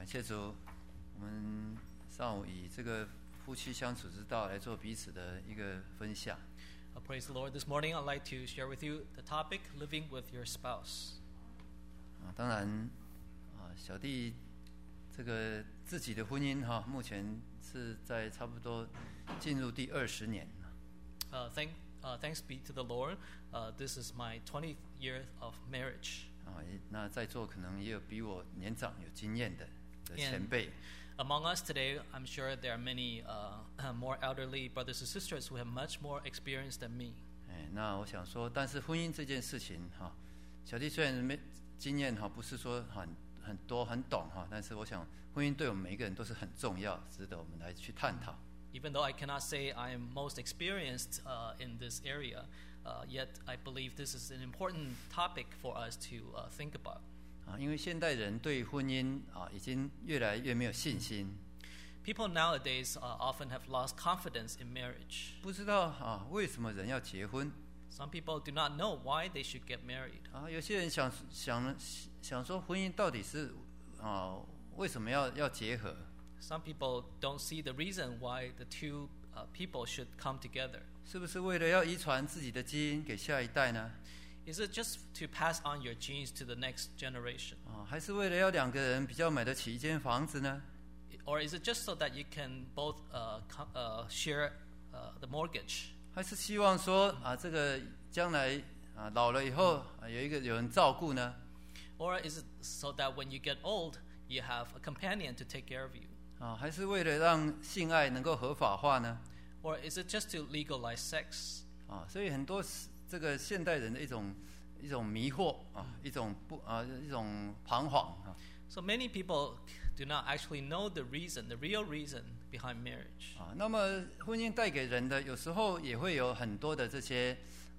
感谢主，我们上午以这个夫妻相处之道来做彼此的一个分享。 Praise the Lord. This morning I'd like to share with you the topic, living with your spouse. 当然小弟这个自己的婚姻目前是在差不多进入第20年。 Thanks be to the Lord. This is my 20th year of marriage. 那在座可能也有比我年长有经验的前辈。 Among us today, I'm sure there are many more elderly brothers and sisters who have much more experience than me. 那我想说，但是婚姻这件事情小弟虽然没经验不是说很多很懂但是我想婚姻对我们每一个人都是很重要，值得我们来去探讨。 Even though I cannot say I am most experienced in this area, yet I believe this is an important topic for us to think about. 因为现代人对婚姻已经越来越没有信心。 People nowadays often have lost confidence in marriage. 不知道为什么人要结婚。 Some people do not know why they should get married. 有些人想说婚姻到底是为什么要结合。 Some people don't see the reason why the two people should come together. 是不是为了要遗传自己的基因给下一代呢？ Is it just to pass on your genes to the next generation? 还是为了要两个人比较买得起一间房子呢？ Or is it just so that you can both share the mortgage? 还是希望说这个将来老了以后有人照顾呢？ Or is it so that when you get old, you have a companion to take care of you? 还是为了让性爱能够合法化呢？ Or is it just to legalize sex? 所以很多这个现代人的一种迷惑一种彷徨 So many people do not actually know the real reason behind marriage. 那么婚姻带给人的有时候也会有很多的这些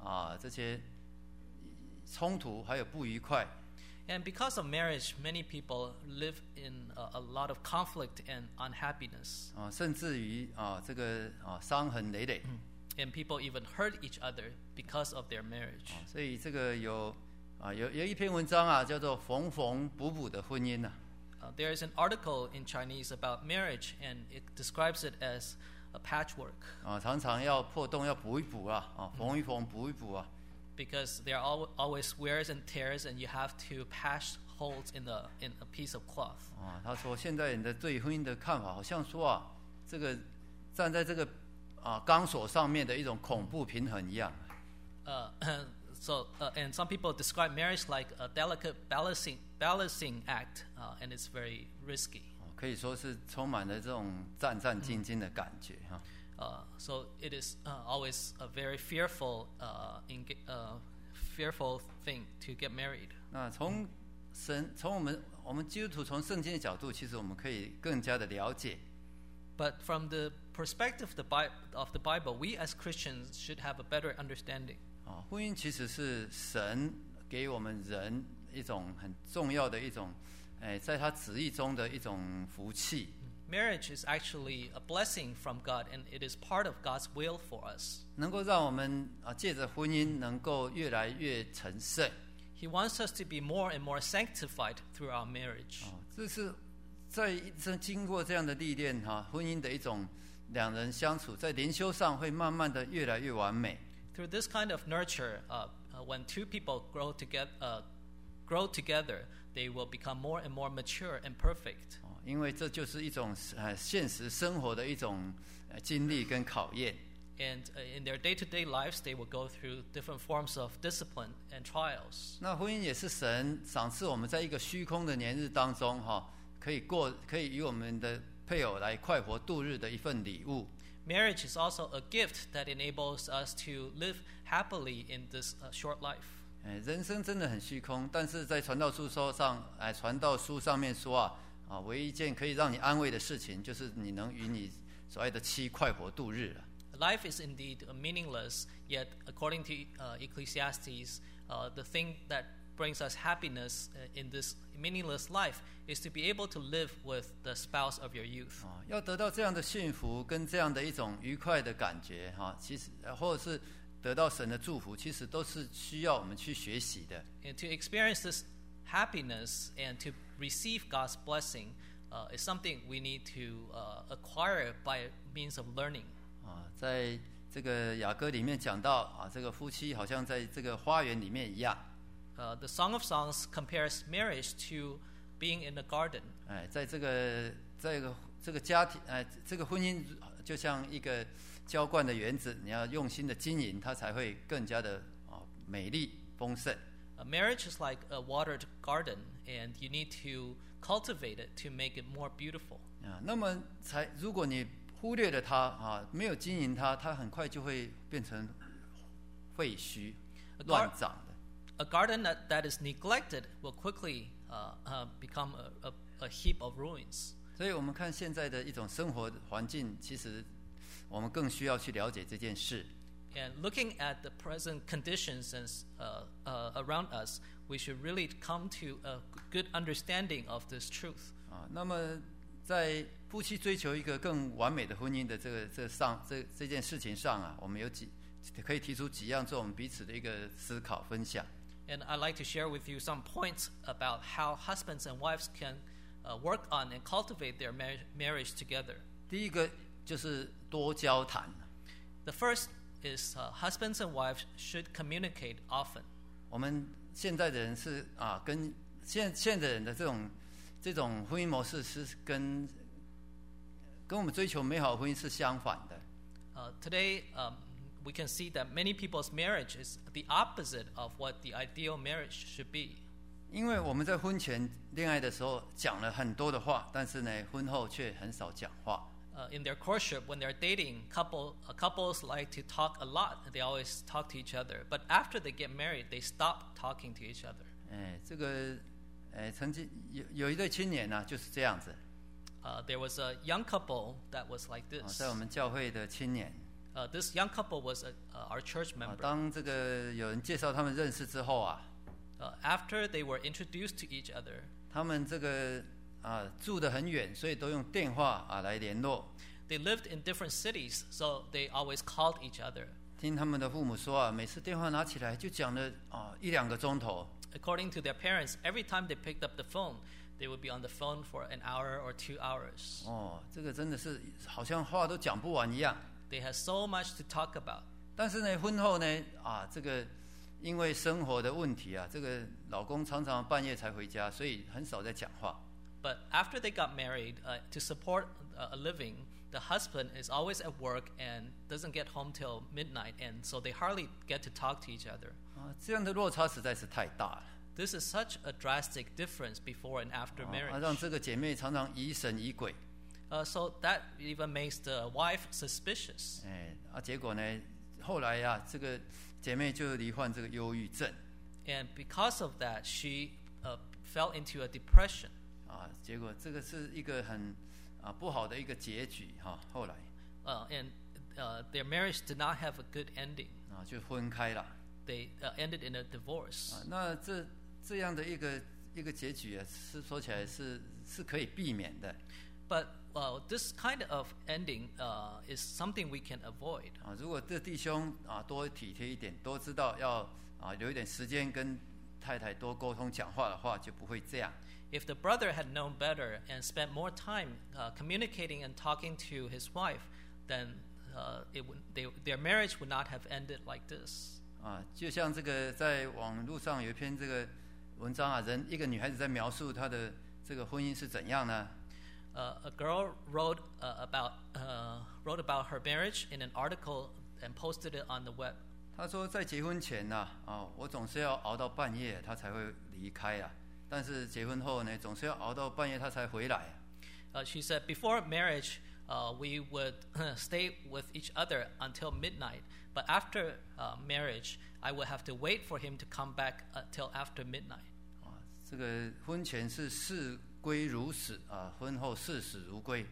冲突还有不愉快。 And because of marriage, many people live in a lot of conflict and unhappiness. 甚至于这个伤痕累累。 And people even hurt each other because of their marriage. 所以这个有一篇文章叫做缝缝补补的婚姻。 There is an article in Chinese about marriage, and it describes it as a patchwork. 常常要破洞要补一补缝一缝补一补 Because there are always wears and tears, and you have to patch holes in a piece of cloth. 他说现代人的对婚姻的看法好像说这个站在这个钢索上面的一种恐怖平衡一样。 And some people describe marriage like a delicate balancing act, and it's very risky. 可以说是充满了这种战战兢兢的感觉 So it is always a very fearful thing to get married. 那从我们基督徒从圣经的角度，其实我们可以更加的了解。 But from the perspective of the Bible, we as Christians should have a better understanding. 婚姻其实是神给我们人一种很重要的一种，在他旨意中的一种福气。 Marriage is actually a blessing from God, and it is part of God's will for us. 能够让我们借着婚姻能够越来越成圣。 He wants us to be more and more sanctified through our marriage. 这是在经过这样的历练婚姻的一种两人相处，在灵修上会慢慢的越来越完美。 Through this kind of nurture, when two people grow together, they will become more and more mature and perfect. 因为这就是一种现实生活的一种经历跟考验。 And in their day-to-day lives, they will go through different forms of discipline and trials. 那婚姻也是神赏赐我们在一个虚空的年日当中可以与我们的配偶来快活度日的一份礼物。 Marriage is also a gift that enables us to live happily in this short life. 人生真的很虚空，但是在传道书上面说唯一一件可以让你安慰的事情，就是你能与你所爱的妻快活度日了。 Life is indeed meaningless, yet according to Ecclesiastes, the thing that brings us happiness in this meaningless life is to be able to live with the spouse of your youth. 要得到这样的幸福跟这样的一种愉快的感觉其实或者是得到神的祝福，其实都是需要我们去学习的。 And to experience this happiness and to receive God's blessing, is something we need to acquire by means of learning. 在这个雅歌里面讲到这个夫妻好像在这个花园里面一样。 The Song of Songs compares marriage to being in a garden. 在这个家庭，这个婚姻就像一个浇灌的园子，你要用心的经营，它才会更加的美丽丰盛。 Marriage is like a watered garden, and you need to cultivate it to make it more beautiful. 那么如果你忽略了它没有经营它，它很快就会变成废墟、乱长的。 A garden that is neglected will quickly become a heap of ruins. 所以我们看现在的一种生活环境，其实我们更需要去了解这件事。 And looking at the present conditions around us, we should really come to a good understanding of this truth. 那么在夫妻追求一个更完美的婚姻的这件事情上我们可以提出几样做我们彼此的一个思考分享。 And I'd like to share with you some points about how husbands and wives can work on and cultivate their marriage together. 第一个就是多交谈。 The first is husbands and wives should communicate often. 我们现在的人是跟现在人的这种婚姻模式是跟我们追求美好的婚姻是相反的。 Today, we can see that many people's marriage is the opposite of what the ideal marriage should be. 因为我们在婚前恋爱的时候讲了很多的话，但是呢，婚后却很少讲话。 In their courtship, when they're dating, couples like to talk a lot. They always talk to each other. But after they get married, they stop talking to each other. 这个曾经有一对青年就是这样子。 There was a young couple that was like this. 在我们教会的青年。 This young couple was our church member. 当这个有人介绍他们认识之后 after they were introduced to each other, 他们这个住得很远，所以都用电话来联络。 They lived in different cities, so they always called each other. 听他们的父母说每次电话拿起来就讲了1-2个钟头。 According to their parents, every time they picked up the phone, they would be on the phone for an hour or 2 hours. 这个真的是好像话都讲不完一样。 They had so much to talk about. 但是呢，婚后呢这个因为生活的问题这个老公常常半夜才回家，所以很少在讲话。 But after they got married, to support a living, the husband is always at work and doesn't get home till midnight, and so they hardly get to talk to each other. 这样的落差实在是太大了。 This is such a drastic difference before and after marriage. 让这个姐妹常常疑神疑鬼。 So that even makes the wife suspicious. 结果呢，后来这个姐妹就罹患这个忧郁症。 And because of that, she fell into a depression. 结果这个是一个很不好的一个结局后来。 And their marriage did not have a good ending. 就分开了。 They ended in a divorce. 那这样的一个结局是说起来是可以避免的。 But this kind of ending is something we can avoid. 如果这弟兄多体贴一点，多知道要留一点时间跟太太多沟通讲话的话，就不会这样。 If the brother had known better and spent more time communicating and talking to his wife, then their marriage would not have ended like this. 就像这个在网络上有一篇这个文章一个女孩子在描述她的这个婚姻是怎样呢 ？A girl wrote about her marriage in an article and posted it on the web. 她说在结婚前我总是要熬到半夜，她才会离开但是结婚后呢，总是要熬到半夜她才回来。 She said, before marriage, we would stay with each other until midnight. But after marriage, I would have to wait for him to come back till after midnight. 这个婚前是视归如死婚后视死如归。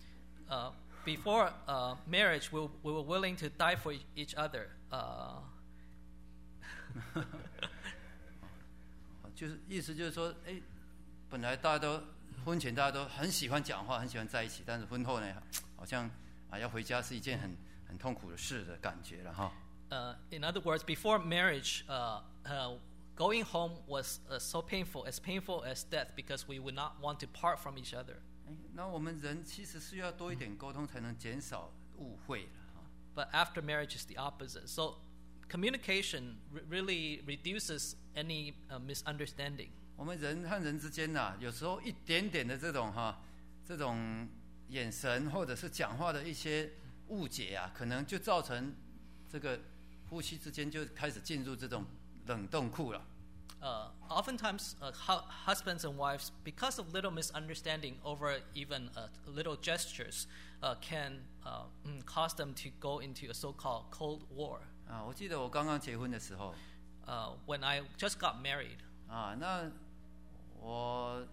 Before marriage, we were willing to die for each other. 就是意思就是说，本来大家都婚前大家都很喜欢讲话，很喜欢在一起，但是婚后呢，好像要回家是一件很痛苦的事的感觉了 In other words, before marriage, going home was so painful, as painful as death, because we would not want to part from each other. 那我们人其实需要多一点沟通，才能减少误会了。 But after marriage is the opposite. So communication really reduces any misunderstanding. 我们人和人之间呐，有时候一点点的这种眼神或者是讲话的一些误解啊，可能就造成这个夫妻之间就开始进入这种冷冻库了。 Oftentimes, husbands and wives, because of little misunderstanding over even little gestures, can cause them to go into a so-called Cold War. 我记得我刚刚结婚的时候 ，when I just got married. 那我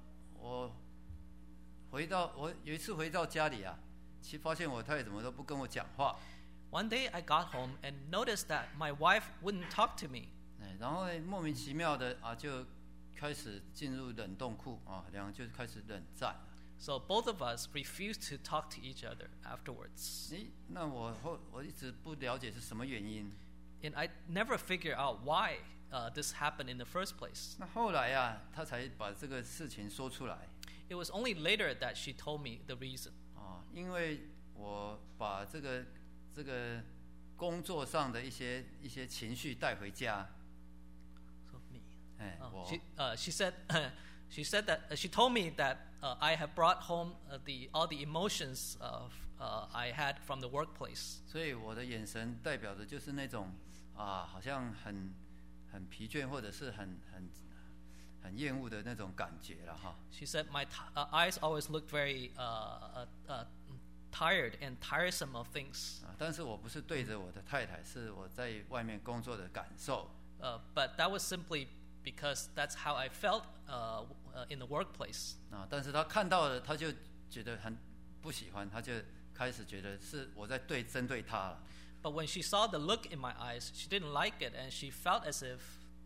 有一次回到家里啊，其实发现我太太怎么都不跟我讲话。 One day I got home and noticed that my wife wouldn't talk to me. 然后莫名其妙的就开始进入冷冻库两个就开始冷战。 So both of us refused to talk to each other afterwards. 那我一直不了解是什么原因。 And I never figured out why this happened in the first place. 那后来啊，他才把这个事情说出来。 It was only later that she told me the reason. 因为我把这个工作上的一些情绪带回家。 She said that she told me that I have brought home all the emotions I had from the workplace. 所以我的眼神代表的就是那种好像很疲倦或者是很厌恶的那种感觉了哈。 She said my eyes always looked very tired and tiresome of things. 但是我不是对着我的太太，是我在外面工作的感受。 But that was simply because that's how I felt in the workplace. 但是他看到了，他就觉得很不喜欢，他就开始觉得是我在针对他了。 But when she saw the look in my eyes, she didn't like it, and she felt as if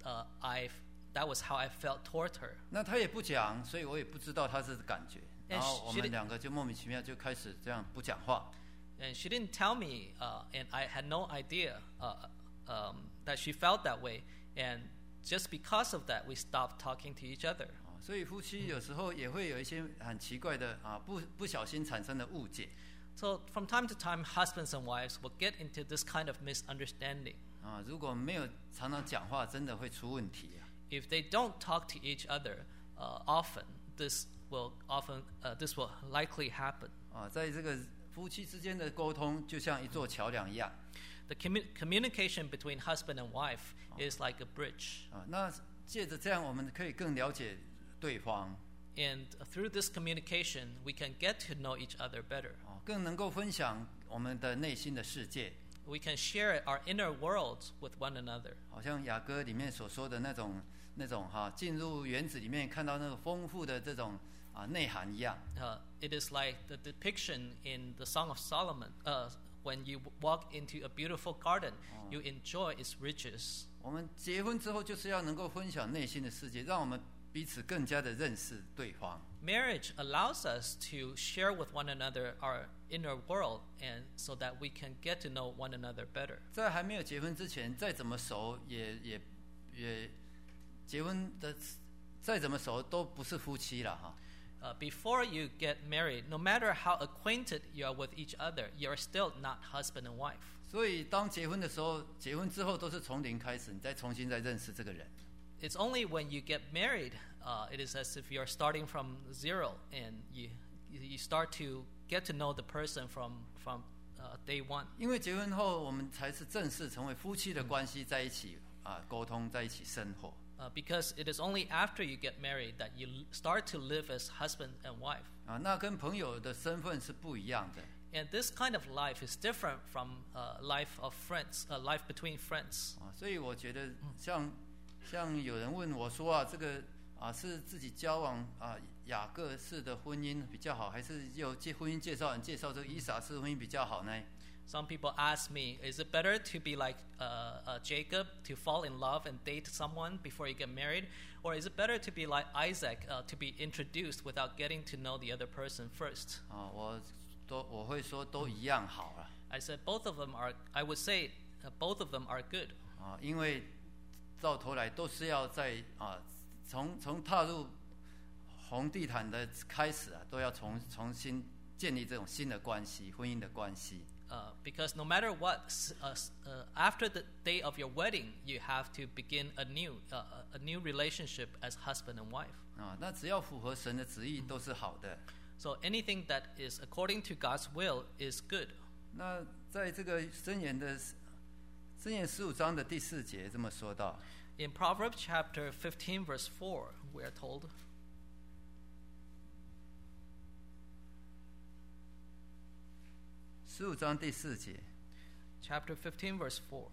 that was how I felt toward her. 那他也不讲，所以我也不知道他是感觉。然后我们两个就莫名其妙就开始这样不讲话。 And she didn't tell me, and I had no idea that she felt that way. And just because of that, we stopped talking to each other. 所以夫妻有时候也会有一些很奇怪的不小心产生的误解。 So from time to time, husbands and wives will get into this kind of misunderstanding. 如果没有常常讲话，真的会出问题。 If they don't talk to each other often, this will likely happen. 在这个夫妻之间的沟通，就像一座桥梁一样。 The communication between husband and wife is like a bridge. 那借着这样，我们可以更了解对方。 And through this communication, we can get to know each other better. 更能够分享我们的内心的世界。 We can share our inner worlds with one another. 好像雅歌里面所说的那种进入园子里面看到那个丰富的这种内涵一样。 It is like the depiction in the Song of Solomon. When you walk into a beautiful garden, you enjoy its riches. 我们结婚之后，就是要能够分享内心的世界，让我们彼此更加的认识对方。 Marriage allows us to share with one another our inner world, and so that we can get to know one another better. 在还没有结婚之前，再怎么熟也结婚的再怎么熟都不是夫妻了哈。 Before you get married, no matter how acquainted you are with each other, you are still not husband and wife. 所以当结婚的时候，结婚之后都是从零开始，你再重新认识这个人。 It's only when you get married, it is as if you're starting from zero, and you start to get to know the person from day one. 因为结婚后，我们才是正式成为夫妻的关系，在一起沟通，在一起生活。 Because it is only after you get married that you start to live as husband and wife. 那跟朋友的身份是不一样的。 And this kind of life is different from life of friends, life between friends. 所以我觉得像有人问我说这个是自己交往雅各式的婚姻比较好，还是有婚姻介绍人介绍这个以撒式婚姻比较好呢？ Some people ask me, is it better to be like Jacob, to fall in love and date someone before you get married? Or is it better to be like Isaac, to be introduced without getting to know the other person first? 我会说都一样好了。 I said I would say both of them are good. 因为到头来都是要在从踏入从地毯的开始啊，都要重新建立这种新的关系，婚姻的关系。 Because no matter what, after the day of your wedding, you have to begin a new relationship as husband and wife. 啊，那只要符合神的旨意都是好的。 So anything that is according to God's will is good. 那在这个箴言15章的第4节这么说到。 In Proverbs chapter 15 verse 4, we are told. 15章第4节。 Chapter 15 verse 4.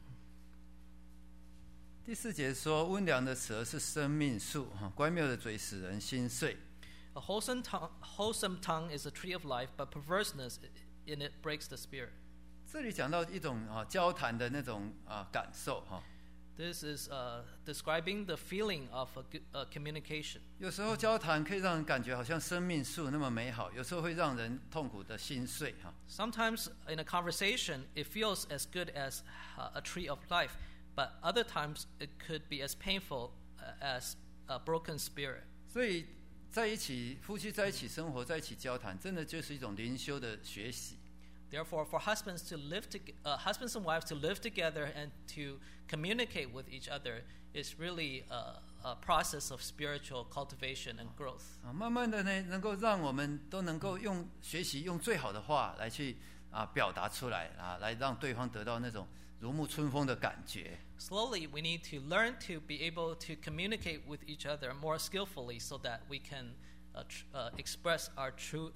第4节说，温良的舌是生命树，乖谬的嘴使人心碎。 A wholesome tongue is a tree of life, but perverseness in it breaks the spirit. 这里讲到一种交谈的那种感受哈。 This is describing the feeling of communication. 有时候交谈可以让人感觉好像生命树那么美好，有时候会让人痛苦的心碎哈。 Sometimes in a conversation, it feels as good as a tree of life, but other times it could be as painful as a broken spirit. 所以夫妻在一起生活，在一起交谈，真的就是一種靈修的學習。 Therefore, for husbands and wives to live together and to communicate with each other is really a process of spiritual cultivation and growth. 慢慢的呢，能够让我们都能够學習用最好的話來去表達出來來讓對方得到那種如沐春風的感覺。 Slowly, we need to learn to be able to communicate with each other more skillfully, so that we can express our true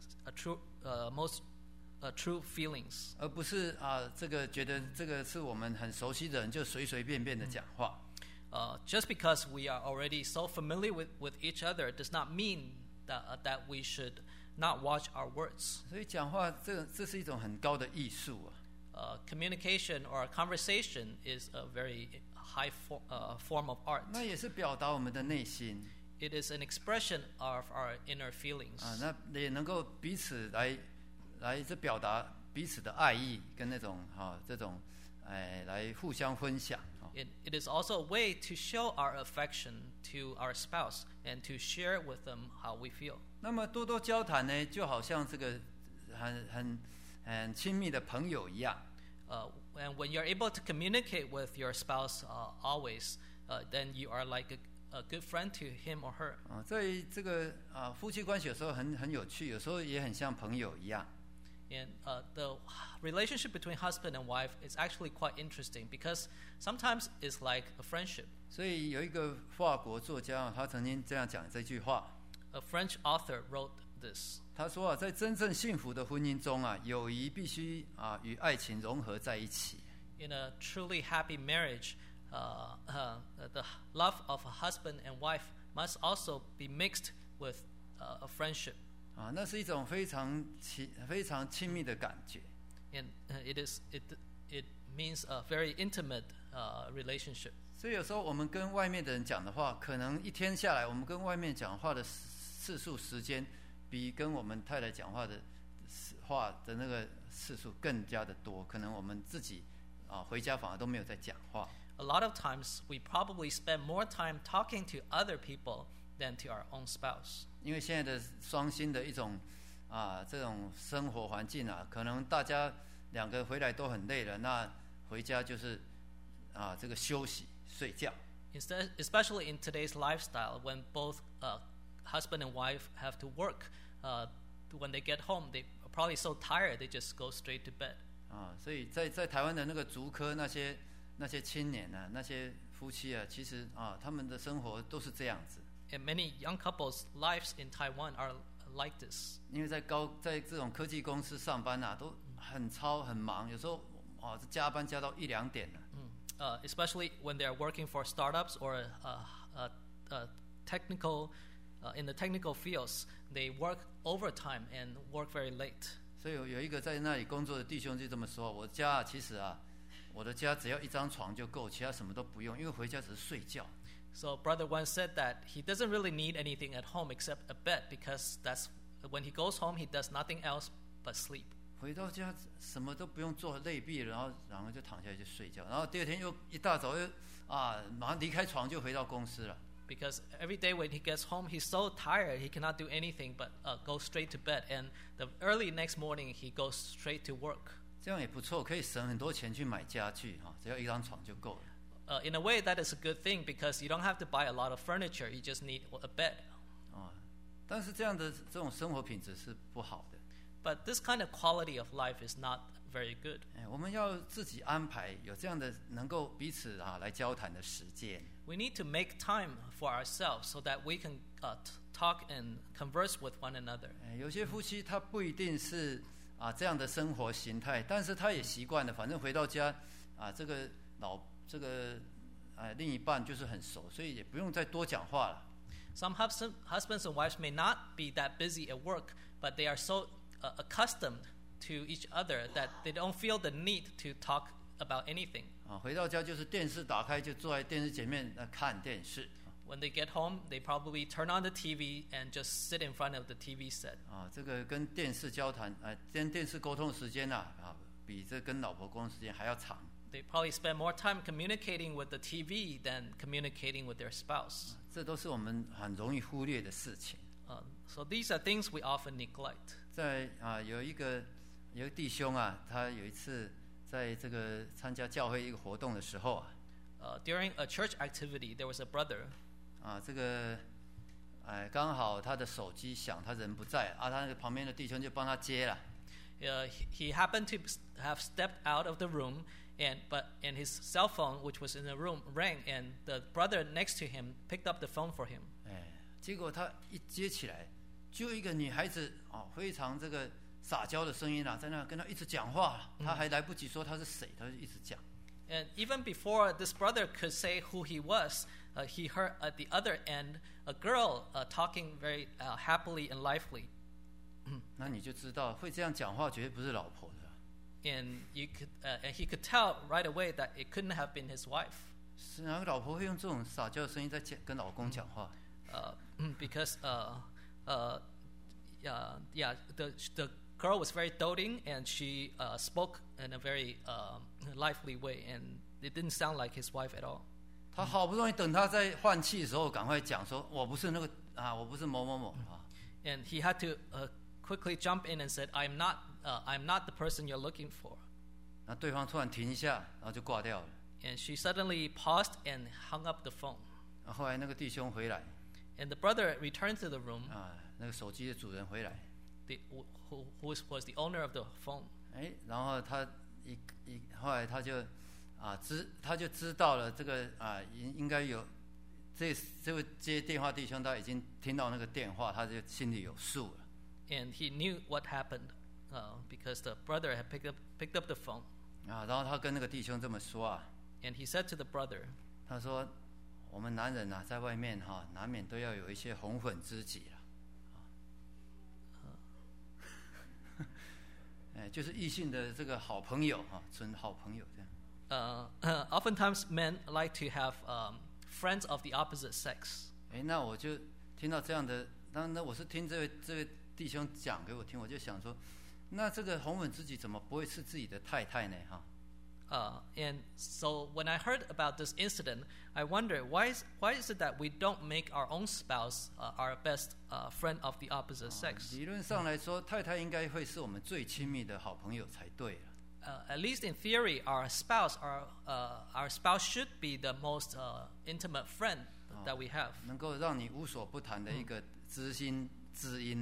feelings. 而不是这个觉得这个是我们很熟悉的人就隨隨便便的講話。 Just because we are already so familiar with each other does not mean that we should not watch our words. 所以講話這是一種很高的藝術啊。 Communication or conversation is a very high form of art. 那也是表達我們的內心。 It is an expression of our inner feelings. 那也能夠彼此來這表達彼此的愛意跟那種這種來互相分享。 It is also a way to show our affection to our spouse and to share with them how we feel. 那麼多多交談呢，就好像這個很親密的朋友一樣。 And when you're able to communicate with your spouse always, then you are like a good friend to him or her. 在这个夫妻關係有時候很有趣，有時候也很像朋友一樣。 And the relationship between husband and wife is actually quite interesting, because sometimes it's like a friendship. 所以有一個法國作家，他曾經這樣講這句話。 A French author wrote this. 他說在真正幸福的婚姻中友誼必須與愛情融合在一起。 In a truly happy marriage, the love of a husband and wife must also be mixed with a friendship. 那是一種非常親密的感覺。 And it means a very intimate relationship. 所以有時候我們跟外面的人講的話，可能一天下來，我們跟外面講話的次數時間，比跟我們太太講話的那個次數更加的多，可能我們自己回家反而都沒有在講話。 A lot of times we probably spend more time talking to other people than to our own spouse. 因為現在的雙薪的一種這種生活環境可能大家兩個回來都很累了，那回家就是這個休息睡覺。 Especially in today's lifestyle, when both husband and wife have to work, when they get home, they are probably so tired they just go straight to bed. 所以在台灣的那個竹科那些青年那些夫妻其實他們的生活都是這樣子。 And many young couples' lives in Taiwan are like this. 因為在這種科技公司上班都很操很忙，有時候加班加到1-2點了。 Especially when they are working for startups or in the technical fields, they work overtime and work very late. 所以有一個在那裡工作的弟兄就這麼說：我家其實我的家只要一張床就夠，其他什麼都不用，因為回家只是睡覺。 So brother once said that he doesn't really need anything at home except a bed, because that's when he goes home he does nothing else but sleep. 回到家什麼都不用做，累斃了，然後就躺下去就睡覺，然後第二天又一大早馬上離開床就回到公司了。 Because every day when he gets home, he's so tired, he cannot do anything but go straight to bed. And the early next morning, he goes straight to work. 这样也不错，可以省很多钱去买家具哈，只要一张床就够了。 In a way, that is a good thing because you don't have to buy a lot of furniture. You just need a bed. 但是这样的这种生活品质是不好的。 But this kind of quality of life is not very good. 我们要自己安排有这样的能够彼此来交谈的时间。 We need to make time for ourselves so that we can talk and converse with one another. 有些夫妻他不一定是这样的生活形态，但是他也习惯了，反正回到家这个另一半就是很熟，所以也不用再多讲话了。 Some husbands and wives may not be that busy at work, but they are so accustomed to each other that they don't feel the need to talk about anything. 回到家就是电视打开，就坐在电视前面看电视。 When they get home, they probably turn on the TV and just sit in front of the TV set. 这个跟电视交谈，跟电视沟通的时间比这跟老婆沟通时间还要长。 They probably spend more time communicating with the TV than communicating with their spouse. 这都是我们很容易忽略的事情。 So these are things we often neglect. 在有一个弟兄他有一次在这个参加教会一个活动的时候 during a church activity, there was a brother. 这个刚好他的手机响，他人不在他那个旁边的弟兄就帮他接了。 He happened to have stepped out of the room, and his cell phone, which was in the room, rang, and the brother next to him picked up the phone for him. 结果他一接起来，就一个女孩子非常这个撒娇的声音在那跟他一直讲话，他还来不及说他是谁，他就一直讲。 And even before this brother could say who he was, he heard at the other end a girl talking very happily and lively. 那你就知道会这样讲话绝对不是老婆的。 And he could tell right away that it couldn't have been his wife. 是哪个老婆会用这种撒娇的声音在跟老公讲话 ？Because the girl was very doting, and she spoke in a very lively way, and it didn't sound like his wife at all. 他好不容易等他在换气的时候，赶快讲说：“我不是那个我不是某某某 And he had to quickly jump in and said, "I'm not the person you're looking for." 那对方突然停一下，然后就挂掉了。 And she suddenly paused and hung up the phone. 后来那个弟兄回来。 And the brother returned to the room. 那个手机的主人回来。 Who was the owner of the phone? 然后他后来他就知道了这个应该有这位接电话弟兄他已经听到那个电话，他就心里有数了。 And he knew what happened because the brother had picked up the phone. 然后他跟那个弟兄这么说 And he said to the brother, 他说我们男人在外面难免都要有一些红粉知己就是异性的这个好朋友纯好朋友这样。 Oftentimes men like to have friends of the opposite sex. 那我就听到这样的，那我是听这位弟兄讲给我听，我就想说，那这个红粉知己怎么不会是自己的太太呢？ And so when I heard about this incident, I wonder why is it that we don't make our own spouse our best friend of the opposite sex? 理论上来说，太太应该会是我们最亲密的好朋友才对了。 At least in theory, our spouse should be the most intimate friend that we have. 能够让你无所不谈的一个知心知音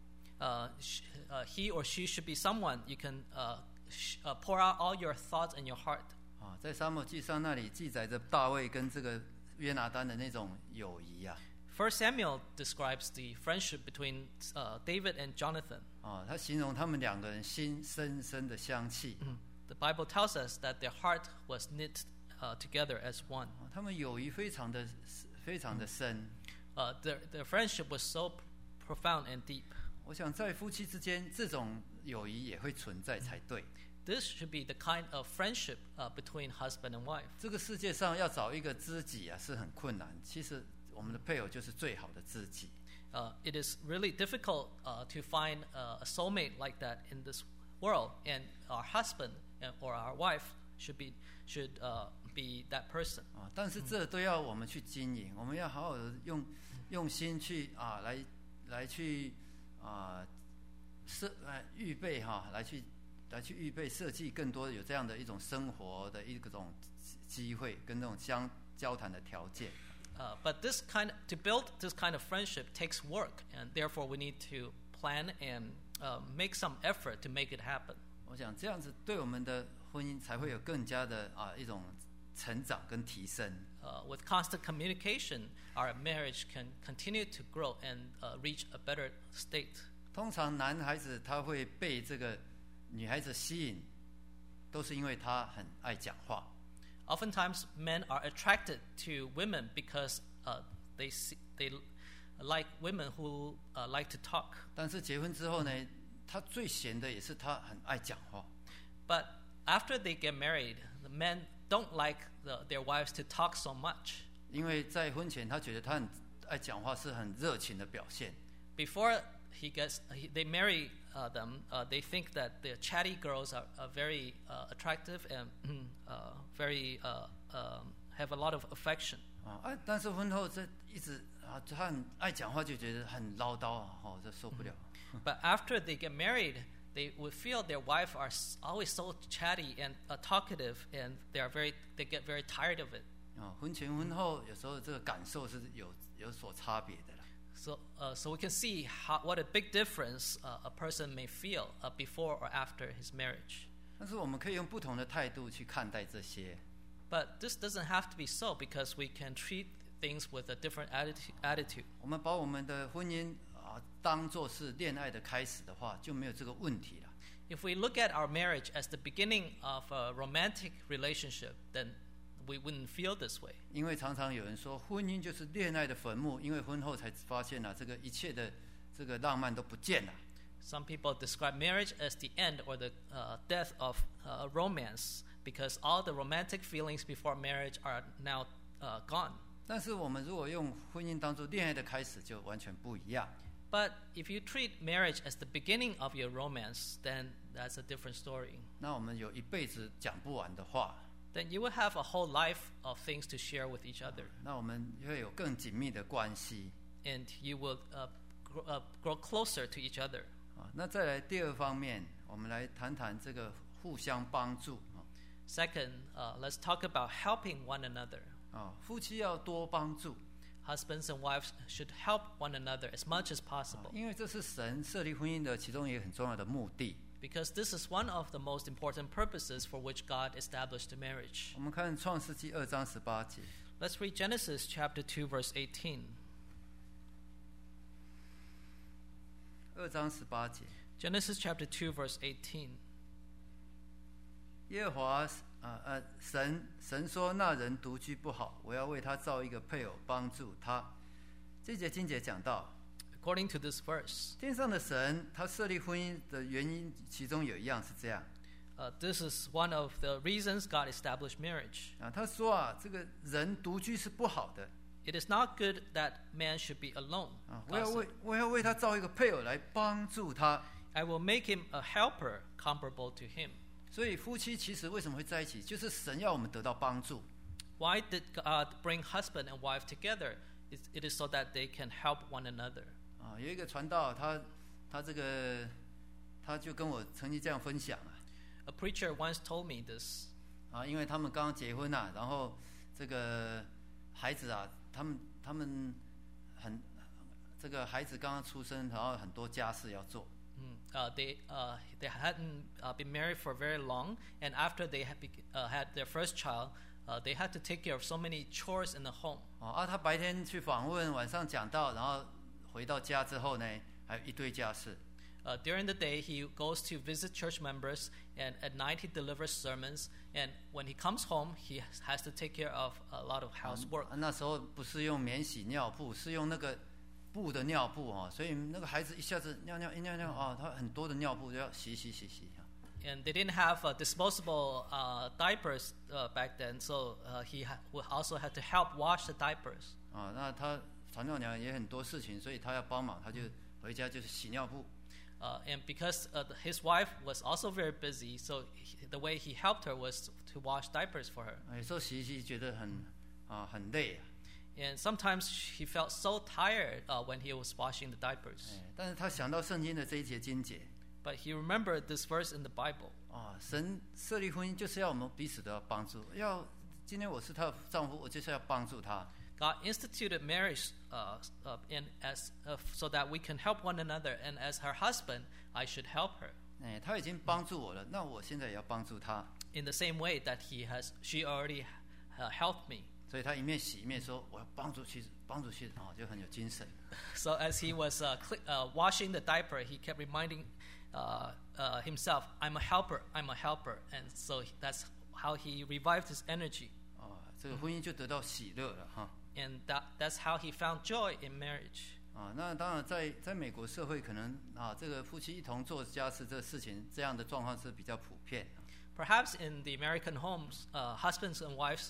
he or she should be someone you can pour out all your thoughts and your heart. 在撒母耳记上那里记载着大卫跟这个约拿单的那种友谊 First Samuel describes the friendship between David and Jonathan. 他形容他们两个人心深深的相契。 The Bible tells us that their heart was knit together as one. 他们友谊非常的深。 Their friendship was so profound and deep. 我想在夫妻之间，这种友谊也会存在才对。 This should be the kind of friendship between husband and wife. 这个世界上要找一个知己是很困难。其实我们的配偶就是最好的知己。 It is really difficult to find a soulmate like that in this world, and our husband or our wife should be that person. 啊，但是这都要我们去经营，我们要好好的用心去来去预备来去预备设计更多有这样的一种生活的一种机会跟那种交谈的条件。 But to build this kind of friendship takes work, and therefore we need to plan and make some effort to make it happen. 我想这样子对我们的婚姻才会有更加的一种成长跟提升。 With constant communication, our marriage can continue to grow and reach a better state. 通常男孩子他会被这个女孩子吸引，都是因为他很爱讲话。 Oftentimes, men are attracted to women because they like women who like to talk. 但是结婚之后呢，他最闲的也是他很爱讲话。 But after they get married, the men don't like their wives to talk so much. 因为在婚前他觉得他很爱讲话是很热情的表现。 Before they marry them, they think that the chatty girls are very attractive and very have a lot of affection. 但是婚后这一直他很爱讲话，就觉得很唠叨这受不了。 But after they get married, they would feel their wife are always so chatty and talkative, and they get very tired of it. 婚前婚后有时候这个感受是有所差别的啦。 So we can see what a big difference a person may feel before or after his marriage. 但是我们可以用不同的态度去看待这些。 But this doesn't have to be so, because we can treat things with a different attitude. 我们把我们的婚姻当作是恋爱的开始的话，就没有这个问题了。 If we look at our marriage as the beginning of a romantic relationship, then we wouldn't feel this way. 因为常常有人说婚姻就是恋爱的坟墓，因为婚后才发现这个一切的这个浪漫都不见了。 Some people describe marriage as the end or the death of romance, because all the romantic feelings before marriage are now gone. 但是我们如果用婚姻当作恋爱的开始，就完全不一样。 But if you treat marriage as the beginning of your romance, then that's a different story. 那我们有一辈子讲不完的话。 Then you will have a whole life of things to share with each other. 那我们会有更紧密的关系。 And you will grow closer to each other. 那再来第二方面，我们来谈谈这个互相帮助。 Second, let's talk about helping one another. 夫妻要多帮助。 Husbands and wives should help one another as much as possible. 因为这是神设立婚姻的其中一个很重要的目的。 Because this is one of the most important purposes for which God established the marriage. 我们看创世纪2章18节。 Let's read Genesis chapter 2 verse 18. 2章18节。 Genesis chapter 2 verse 18. 耶和华神说：“那人独居不好，我要为他造一个配偶帮助他。”这节经节讲到。 According to this verse, 天上的神他设立婚姻的原因，其中有一样是这样。 This is one of the reasons God established marriage. 他说这个人独居是不好的。 It is not good that man should be alone. 我要为他造一个配偶来帮助他。 I will make him a helper comparable to him. 所以夫妻其实为什么会在一起，就是神要我们得到帮助。 Why did God bring husband and wife together? It is so that they can help one another. 有一个传道，他就跟我曾经这样分享 A preacher once told me this. 因为他们刚刚结婚然后这个孩子他们这个孩子刚刚出生，然后很多家事要做。 They hadn't been married for very long, and after they had their first child, they had to take care of so many chores in the home. 他白天去访问，晚上讲道，然后回到家之后呢，还有一堆家事。 During the day, he goes to visit church members, and at night he delivers sermons. And when he comes home, he has to take care of a lot of housework. 那时候不是用免洗尿布，是用那个布的尿布所以那个孩子一下子尿他很多的尿布要洗。 And they didn't have disposable diapers back then, so he also had to help wash the diapers. 那他传道娘也很多事情，所以他要帮忙，他就回家就是洗尿布。 And because his wife was also very busy, so the way he helped her was to wash diapers for her. 有时候洗一洗觉得很累 And sometimes he felt so tired when he was washing the diapers. 但是他想到圣经的这一节经节 But he remembered this verse in the Bible. 神设立婚姻就是要我们彼此都要帮助，今天我是他的丈夫，我就是要帮助他。 God instituted marriage so that we can help one another, and as her husband, I should help her. 他已经帮助我了，那我现在也要帮助他。 In the same way that she already helped me. 所以他一面洗一面说：“我要帮助妻子，就很有精神。 So as he was washing the diaper, he kept reminding himself, "I'm a helper, I'm a helper," and so that's how he revived his energy. 这个婚姻就得到喜乐了哈。 And that's how he found joy in marriage. 那当然在美国社会可能这个夫妻一同做家事这个事情，这样的状况是比较普遍。 Perhaps in the American homes, husbands and wives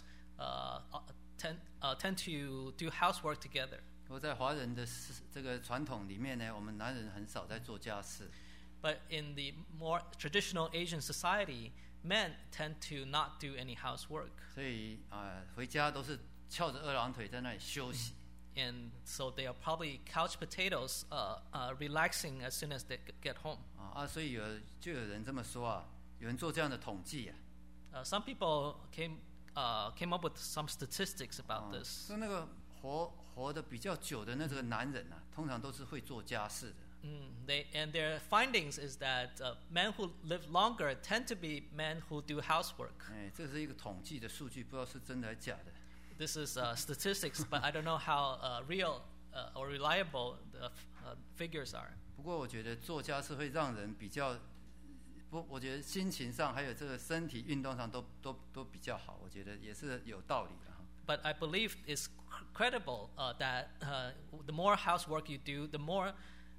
tend to do housework together. 不过在华人的这个传统里面呢，我们男人很少在做家事。 But in the more traditional Asian society, men tend to not do any housework. 所以回家都是翘着二郎腿在那里休息。 And so they are probably couch potatoes, relaxing as soon as they get home. 所以就有人这么说有人做这样的统计 Some people came up with some statistics about this. 说那个活得比较久的那这个男人通常都是会做家事的。 And their findings is that men who live longer tend to be men who do housework. 这是一个统计的数据，不知道是真的还是假的。 This is statistics, but I don't know how real or reliable the figures are. 不过我觉得做家事会让人比较我觉得心情上还有这个身体运动上都比较好，我觉得也是有道理的。 But I believe it's credible that the more housework you do, the more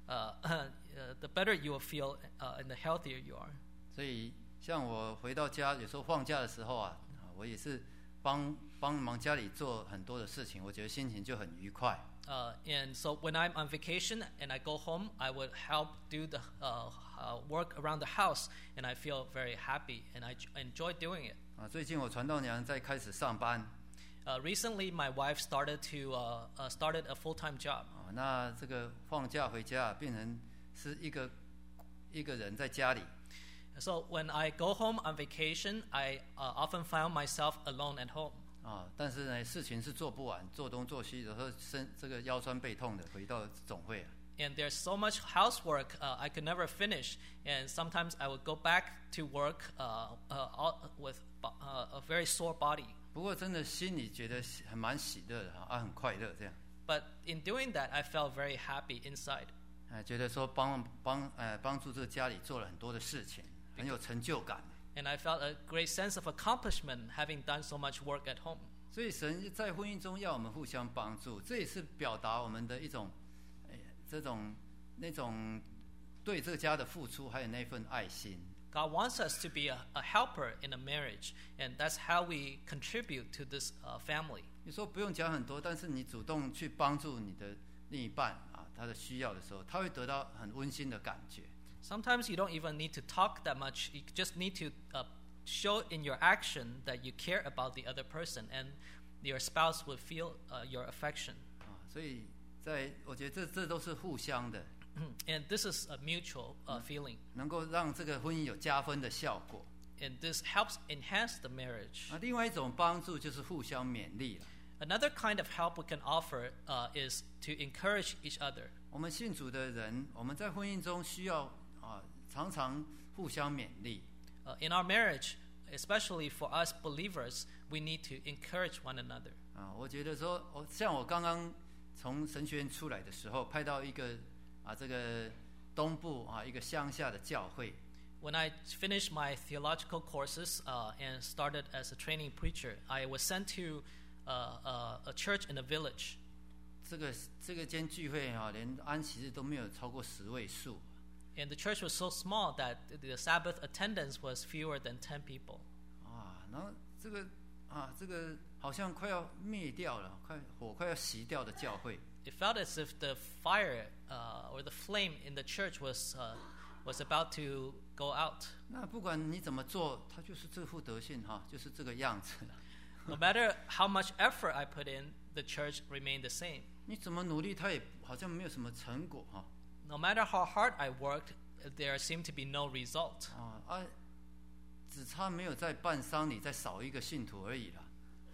the better you will feel and the healthier you are. 所以像我回到家，有时候放假的时候我也是帮忙家里做很多的事情，我觉得心情就很愉快。 And so when I'm on vacation and I go home, I would help do the work around the house, and I feel very happy, and I enjoy doing it. 最近我传道娘在开始上班。 Recently, my wife started a full-time job. 那这个放假回家变成是一个人在家里。 So when I go home on vacation, I often found myself alone at home. 但是呢，事情是做不完，做东做西，有时候这个腰酸背痛的，回到总会。 And there's so much housework I could never finish, and sometimes I would go back to work with a very sore body. 不过真的心里觉得蛮喜乐的很快乐这样。 But in doing that, I felt very happy inside. 觉得说帮助这个家里做了很多的事情，很有成就感。 And I felt a great sense of accomplishment having done so much work at home. 所以神在婚姻中要我们互相帮助，这也是表达我们的一种那种对这个家的付出，还有那份爱心。 God wants us to be a helper in a marriage, and that's how we contribute to this family. 你说不用讲很多，但是你主动去帮助你的另一半他的需要的时候，他会得到很温馨的感觉。 Sometimes you don't even need to talk that much. You just need to show in your action that you care about the other person, and your spouse will feel your affection. 所以我觉得这都是互相的。 And this is a mutual feeling. 能够让这个婚姻有加分的效果。 And this helps enhance the marriage. 另外一种帮助就是互相勉励了。 Another kind of help we can offer is to encourage each other. 我们信主的人，我们在婚姻中需要常常互相勉励。 In our marriage, especially for us believers, we need to encourage one another. 我觉得说，像我刚刚从神学院出来的时候，派到一个这个东部一个乡下的教会。 When I finished my theological courses and started as a training preacher, I was sent to a church in a village. 这个间聚会连安息日都没有超过10位数。 And the church was so small that the Sabbath attendance was fewer than 10 people. 然后这个好像快要灭掉了，火快要熄掉的教会。 It felt as if the fire or the flame in the church was was about to go out. 那不管你怎么做，他就是这副德性哈，就是这个样子。 No matter how much effort I put in, the church remained the same. 你怎么努力，他也好像没有什么成果哈。 No matter how hard I worked, there seemed to be no result. 只差没有在办丧礼再少一个信徒而已啦。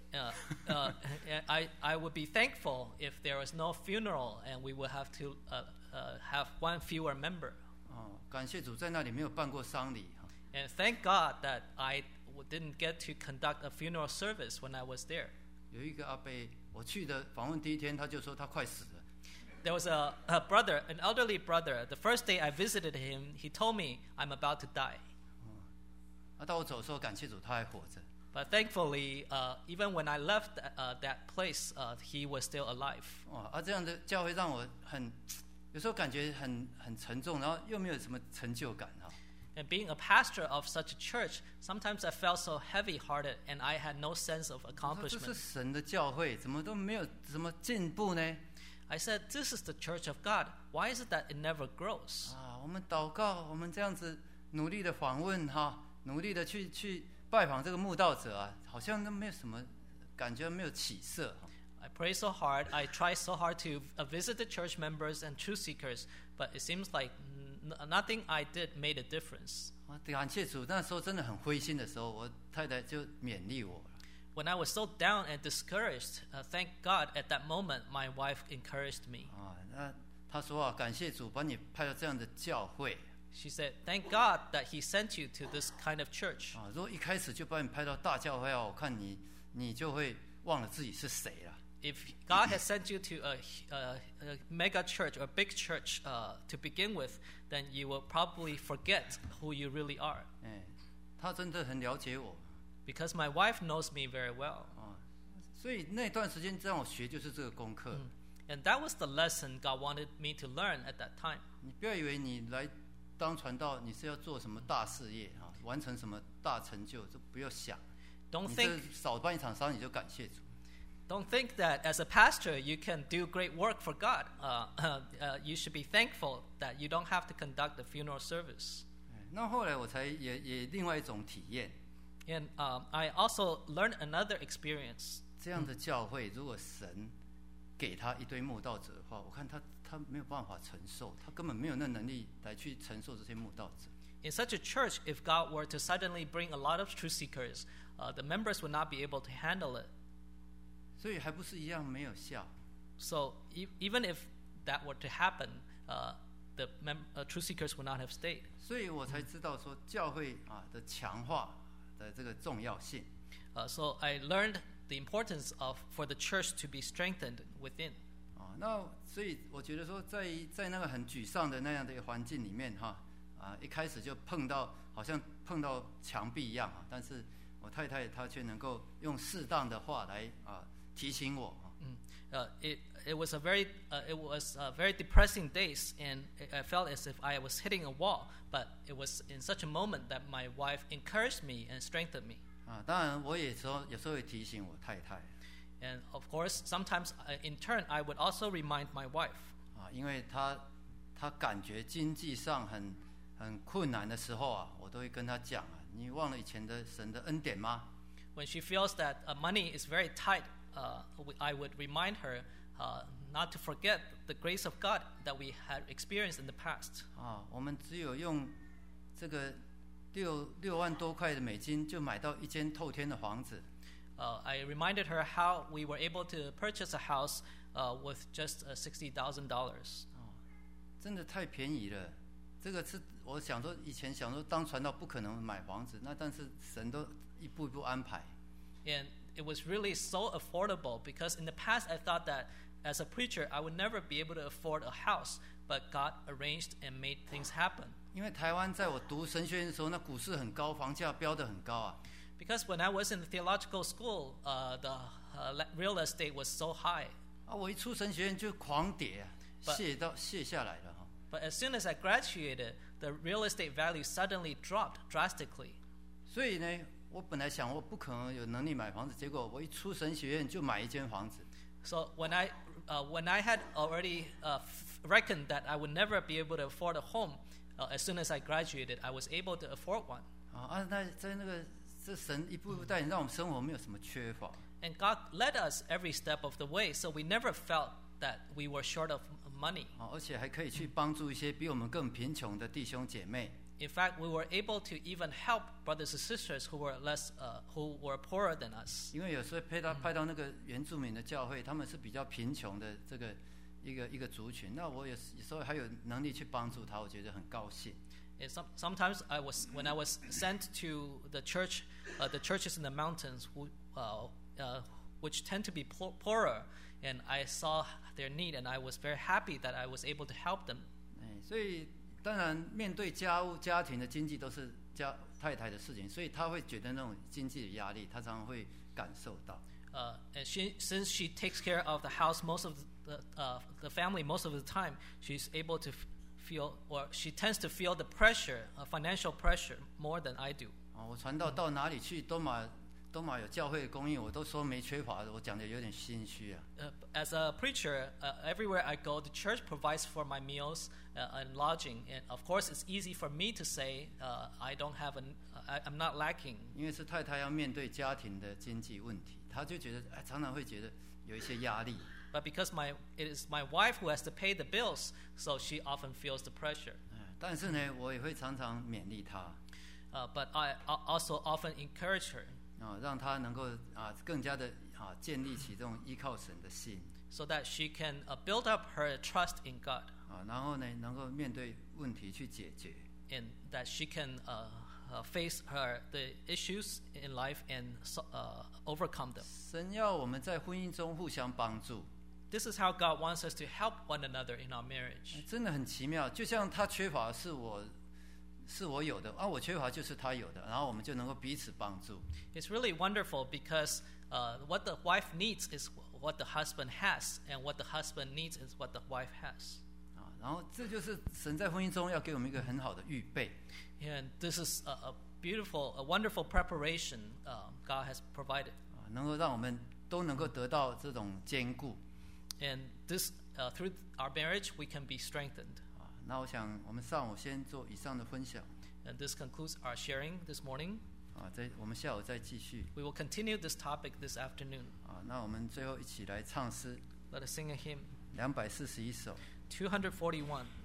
I would be thankful if there was no funeral and we would have to have one fewer member. 感谢主，在那里没有办过丧礼。 And thank God that I didn't get to conduct a funeral service when I was there. 有一个阿伯，我去的访问第一天，他就说他快死了。 There was a brother, an elderly brother. The first day I visited him, he told me, I'm about to die. 到我走的时候，感谢主，他还活着。 But thankfully, even when I left that place, he was still alive. 这样的教会让我有时候感觉很沉重，然后又没有什么成就感哈。 And being a pastor of such a church, sometimes I felt so heavy-hearted, and I had no sense of accomplishment. 这是神的教会，怎么都没有什么进步呢？ I said, "This is the church of God. Why is it that it never grows?" 我们祷告，我们这样子努力的访问哈，努力的去拜访这个慕道者啊，好像都没有什么感觉，没有起色。 I pray so hard. I try so hard to visit the church members and truth seekers, but it seems like nothing I did made a difference. 感谢主，那时候真的很灰心的时候，我太太就勉励我。 When I was so down and discouraged, thank God at that moment my wife encouraged me. 那她说感谢主把你派到这样的教会。 She said, "Thank God that He sent you to this kind of church." 如果一开始就把你派到大教会我看你就会忘了自己是谁了。 If God has sent you to a mega church or big church to begin with, then you will probably forget who you really are. 她真的很了解我。 Because my wife knows me very well. 所以那段时间让我学就是这个功课。 And that was the lesson God wanted me to learn at that time. 你不要以为你来当传道，你是要做什么大事业完成什么大成就，就不要想。 Don't think 少办一场丧礼就感谢主。 Don't think that as a pastor you can do great work for God. You should be thankful that you don't have to conduct the funeral service. 那后来我才也另外一种体验。 And I also learned another experience. 这样的教会，如果神给他一堆慕道者的话，我看他没有办法承受，他根本没有那能力来去承受这些慕道者。 In such a church, if God were to suddenly bring a lot of truth seekers, the members would not be able to handle it. 所以还不是一样没有效。 So even if that were to happen, the truth seekers would not have stayed. 所以我才知道说教会的强化的这个重要性。 So I learned the importance for the church to be strengthened within. 那所以我觉得说在那个很沮丧的那样的一个环境里面一开始就好像碰到墙壁一样但是我太太她却能够用适当的话来提醒我。 It was very depressing days, and I felt as if I was hitting a wall. But it was in such a moment that my wife encouraged me and strengthened me. 当然我有时候也提醒我太太。 And of course, sometimes in turn, I would also remind my wife. 因为她感觉经济上很困难的时候我都会跟她讲你忘了以前的神的恩典吗？ When she feels that money is very tight, I would remind her not to forget the grace of God that we had experienced in the past. 我们只有用这个6万多块的美金就买到一间透天的房子。 I reminded her how we were able to purchase a house with just $60,000. 真的太便宜了。这个是我以前想说当传道不可能买房子，但是神都一步一步安排。 And it was really so affordable because in the past I thought that as a preacher I would never be able to afford a house, but God arranged and made things happen. 因为台湾在我读神学院的时候，那股市很高，房价飙得很高 Because when I was in the theological school, the real estate was so high. 我一出神学院就狂跌卸下来了 But as soon as I graduated, the real estate value suddenly dropped drastically. 所以呢，我本来想我不可能有能力买房子，结果我一出神学院就买一间房子。 So when I had already reckoned that I would never be able to afford a home, as soon as I graduated, I was able to afford one. 那在那个这神一步一步带领，让我们生活没有什么缺乏。 And God led us every step of the way, so we never felt that we were short of money. 而且还可以去帮助一些比我们更贫穷的弟兄姐妹。 In fact, we were able to even help brothers and sisters who were poorer than us. 因为有时候派到那个原住民的教会，他们是比较贫穷的这个一个族群。那我有时候还有能力去帮助他，我觉得很高兴。 Sometimes when I was sent to the churches in the mountains, which tend to be poorer, and I saw their need, and I was very happy that I was able to help them. 所以当然面对家庭的经济都是太太的事情，所以他会觉得那种经济的压力，他常常会感受到。 And since she takes care of the house most of the family most of the time, she's able to feel, or she tends to feel the pressure, financial pressure more than I do. 我传道到哪里去都嘛有教会的供应，我都说没缺乏的，我讲的有点心虚啊。 As a preacher, everywhere I go, the church provides for my meals and lodging, and of course, it's easy for me to say I'm not lacking. 因为是太太要面对家庭的经济问题，她就觉得常常会觉得有一些压力。 But because it is my wife who has to pay the bills, so she often feels the pressure. 但是呢，我也会常常勉励她。 But I also often encourage her. 让她能够更加的建立起这种依靠神的心。 So that she can build up her trust in God. 然后呢，能够面对问题去解决。 And that she can face the issues in life and overcome them. 神要我们在婚姻中互相帮助。 This is how God wants us to help one another in our marriage. 真的很奇妙，就像他缺乏是我有的，我缺乏就是他有的，然后我们就能够彼此帮助。 It's really wonderful because what the wife needs is what the husband has, and what the husband needs is what the wife has. 然后这就是神在婚姻中要给我们一个很好的预备。 And this is a wonderful preparation God has provided. 能够让我们都能够得到这种坚固。 And this through our marriage we can be strengthened. 那我想我们上午先做以上的分享。 And this concludes our sharing this morning. 我们下午再继续。 We will continue this topic this afternoon. 那我们最后一起来唱诗。 Let us sing a hymn. 241首。 241.